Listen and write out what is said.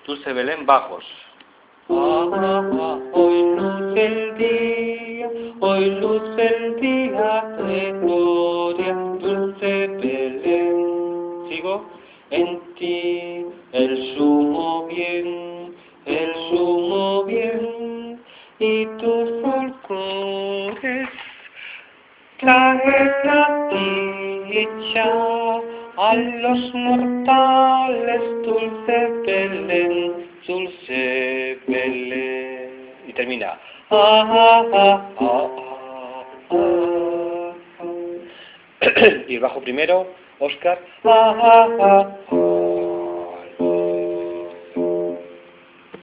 Dulce Belén, bajos. Hoy luce el día, hoy luce el día de gloria, dulce Belén. Sigo en ti el sumo bien, y tus folclores trae la dicha a los mortales, dulce Belén, dulce Belén. Y termina. Y el bajo primero, Óscar.